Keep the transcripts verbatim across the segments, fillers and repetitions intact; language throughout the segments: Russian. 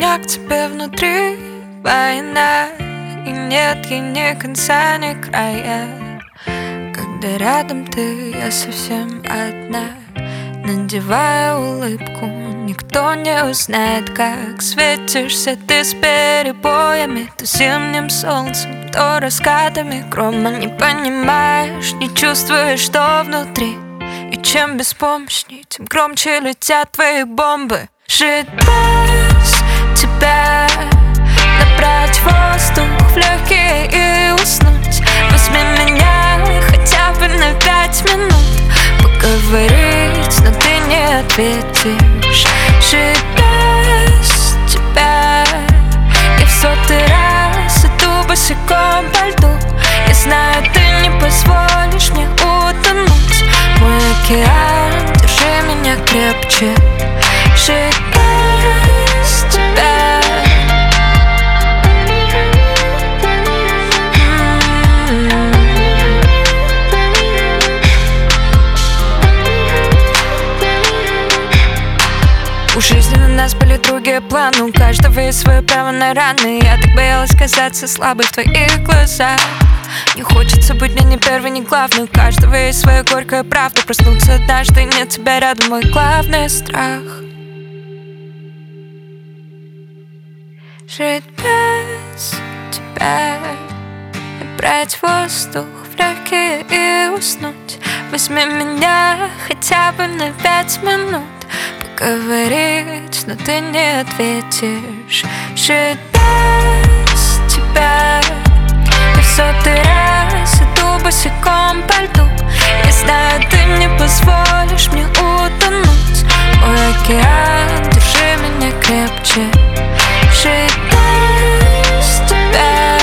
меня к тебе внутри война, и нет ей ни конца, ни края. Когда рядом ты, я совсем одна. Надевая улыбку, никто не узнает, как светишься ты с перебоями. То зимним солнцем, то раскатами грома. Не понимаешь, не чувствуешь, что внутри. И чем беспомощней, тем громче летят твои бомбы. Жить без тебя, набрать воздух в легкие и уснуть. Возьми меня хотя бы на пять минут. Поговорить, но ты не ответишь. Жить без тебя, и в сотый раз иду босиком по льду. Я знаю, ты не позволишь мне утонуть. Мой океан, держи меня крепче. Жить без тебя. У жизни на нас были другие планы, у каждого есть свое право на раны. Я так боялась казаться слабой в твоих глазах. Не хочется быть ни, ни первой, ни главной. У каждого есть своя горькая правда. Проснуться однажды, нет тебя рядом, мой главный страх. Жить без тебя, набрать воздух в легкие и уснуть. Возьми меня хотя бы на пять минут. Поговорить, но ты не ответишь. Жить без тебя, и в сотый раз иду босиком по льду. Я знаю, ты не позволишь мне утонуть. Мой океан, держи меня крепче. Жить без тебя.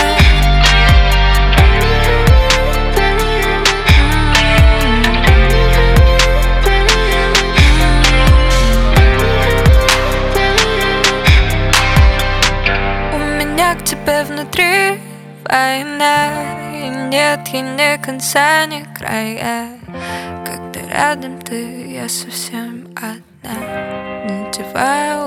К тебе внутри война, и нет ей ни конца, ни края. Когда рядом ты, я совсем одна. Надеваю